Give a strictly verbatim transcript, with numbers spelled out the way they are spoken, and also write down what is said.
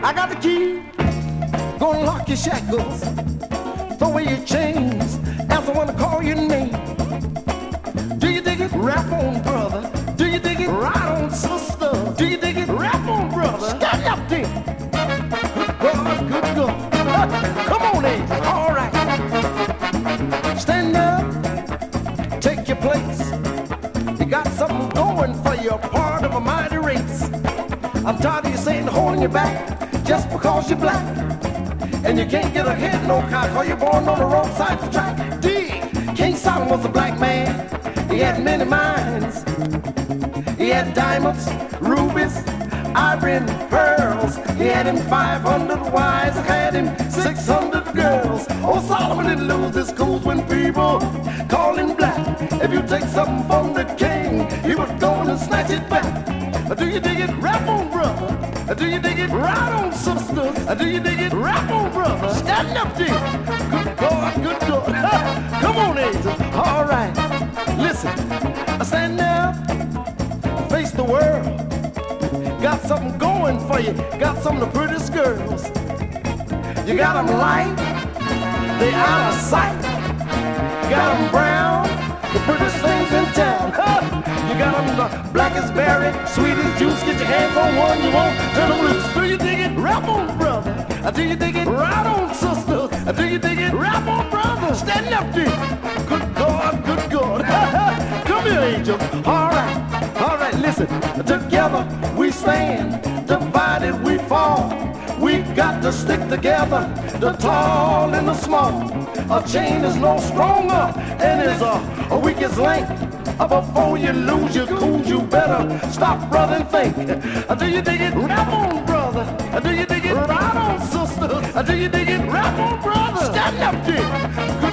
I got the key. Gonna lock your shackles, throw away your chains, as I wanna call your name. Do you dig it? Rap on, brother. Do you dig it? Right on, sister. Do you dig it? Rap on, brother. Stand up there. Good God, good God. Come on in. All right. Stand up. Take your place. You got something going for you, part of a mighty race. I'm tired of you saying holding your back just because you're black. And you can't get ahead no car, cause you're born on the wrong side of the track. Dig! King Solomon was a black man. He had many mines. He had diamonds, rubies, iron, pearls. He had him five hundred wives, had him six hundred girls. Oh, Solomon didn't lose his cool when people called him black. If you take something from the king, he would go and snatch it back. Do you dig it? Rap on, brother. Do you dig it? Right on, sister. Do you dig it? Rap on, brother. Stand up there. Good God, good God. Come on, Angel. All right. Listen. Stand up. Face the world. Got something going for you. Got some of the prettiest girls. You got them light. They out of sight. Got them brown. The prettiest things in town. You got them the blackest berry, sweetest juice. Get your hands on one, you won't turn them loose. Do you dig it? Rap on, brother. Do you dig it? Right on, sister. Do you dig it? Rap on, brother. Stand up there. Good God, good God. Come here, angel. All right, all right, listen. Together we stand, divided we fall. We got to stick together, the tall and the small. A chain is no stronger and is a, a weakest link. Uh, Before you lose your cool, you better stop, brother, and think. Uh, Do you dig it? Rap on, brother. Uh, Do you dig it? Right on, sister. Uh, Do you dig it? Rap on, brother. Stand up there. Good